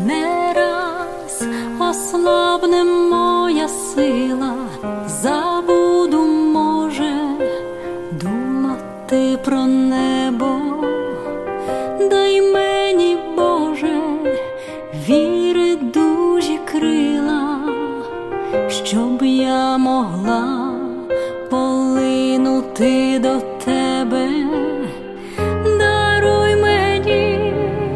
Не раз ослабне моя сила, забуду, може, думати про небо. Дай мені, Боже, віри дужі крила, щоб я могла полинути до Тебе. Даруй мені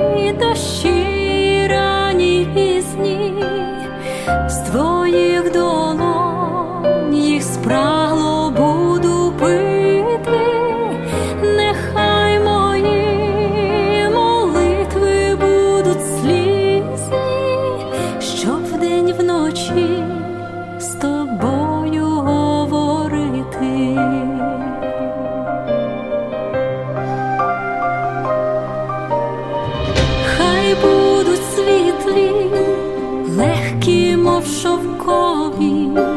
дощі ранні й пізні, з Твоїх долонь їх спрагло буду пити. Нехай мої молитви будуть слізні, щоб вдень вночі з Тобою говорити. Хай будуть світлі, легкі, мов шовкові,